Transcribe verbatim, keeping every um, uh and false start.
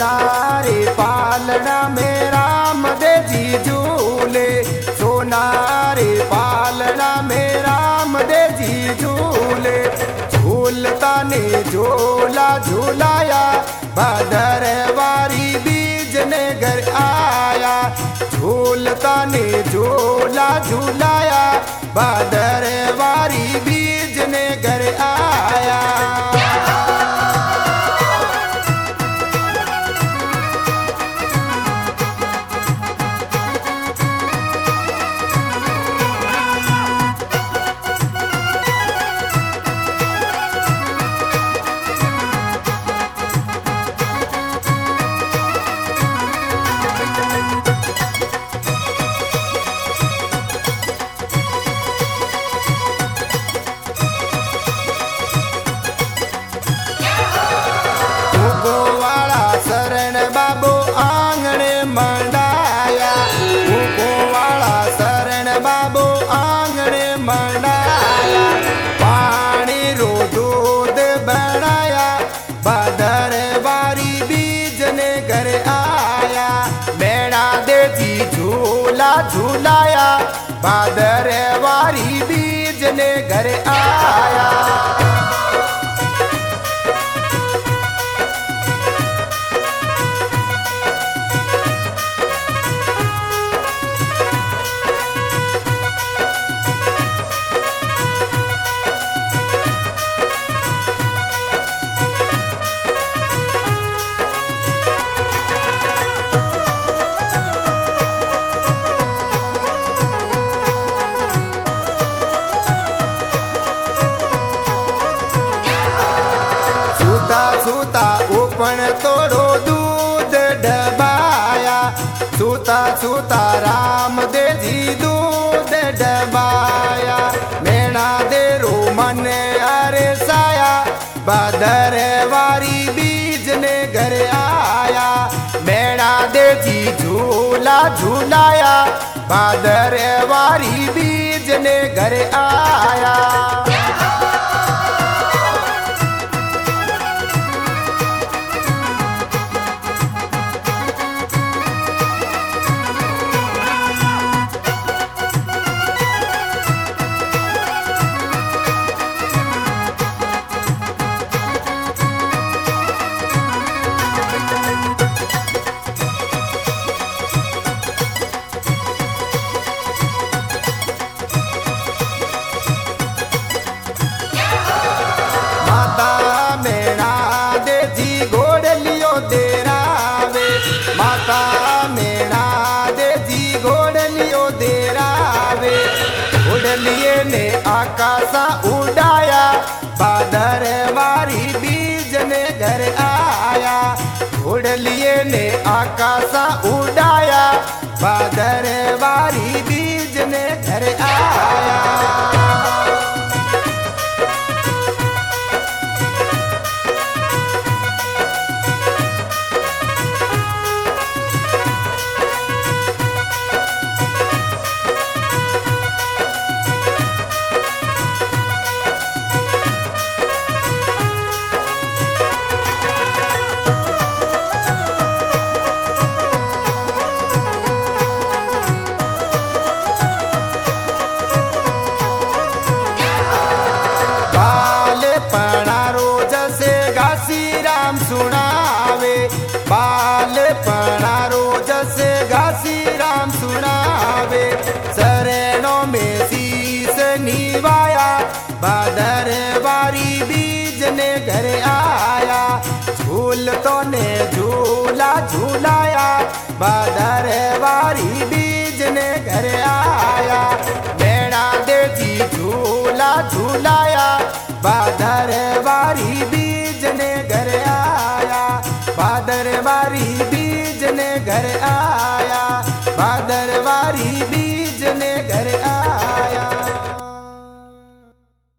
सोनारे पालना में राम दे जी झूले, सोनारे पालना में राम दे जी झूले। झूलता ने झूला झूलाया, भादर वारी बीज ने घर आया। झूलता ने झूला झूलाया, भादर वारी बीज ने घर आया। बाबो आंगणे मंडाया, भूखो वाला शरण बाबो आंगणे मंडाया। पानी रो दूध बनाया, भादर वारी बीज ने घर आया। मेणा दे जी झूला झूलाया, भादर वारी बीज ने घर आया। सूता उपन तोड़ो दूध डबाया, सूता सूता राम दे जी दूध डबाया। मेणा दे रो मन अरे साया, भादर वारी बीज ने घर आया। मेणा दे जी झूला झूलाया, भादर वारी बीज ने घर आया। लिए ने आकाशा उड़ाया, भादर वारी बीज ने घर आया। उड़ लिए ने आकाशा उड़ाया, भादर वारी बीज ने घर आया। सुनावे बाल पड़ा रोज से घासी राम सुनावे। शरणों में शीस निवाया, भादर वारी बीज ने घर आया। झूल तो ने झूला झूलाया, भादर वारी बीज ने घर आया। मेणा दे जी झूला झूलाया, भादर वारी बीज ने घर आया। भादर वारी बीज ने घर आया, भादर वारी बीज